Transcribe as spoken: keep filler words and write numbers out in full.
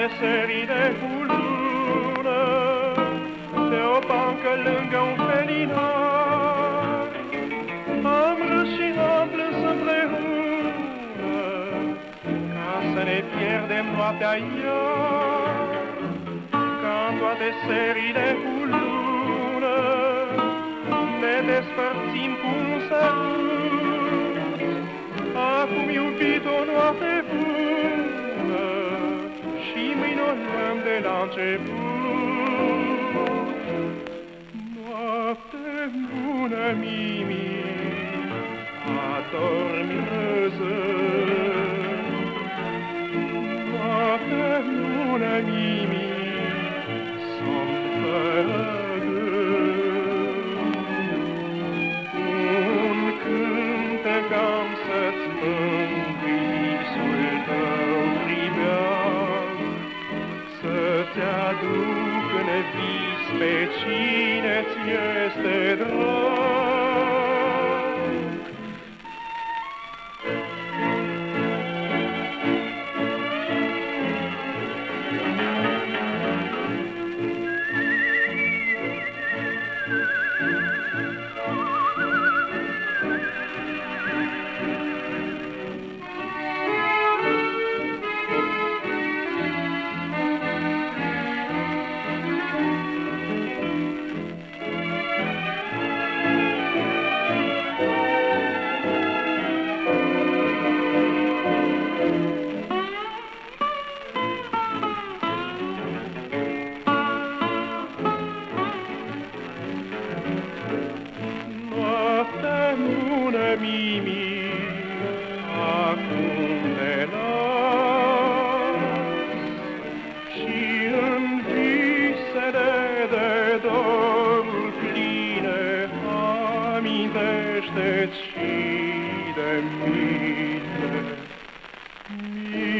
toate serile cu lună, pe o bancă lângă un felinar. Am râs și am plâns împreună, ca să ne pierdem noaptea iar. Ca în toate serile cu lună, ne despărțim cu un sărut. Acum, iubit, o noapte bună, și mâine o luăm de la început. Noapte bună, Mimi, adormi răzând. Noapte bună, Mimi, somn fără gând. Un cântec am să-ți mângâi visul tău pribeag, să-ți aduc în vis pe cine-ți este drag. Mimi, acum te las și în visele de dor pline amintește-ți și de mine.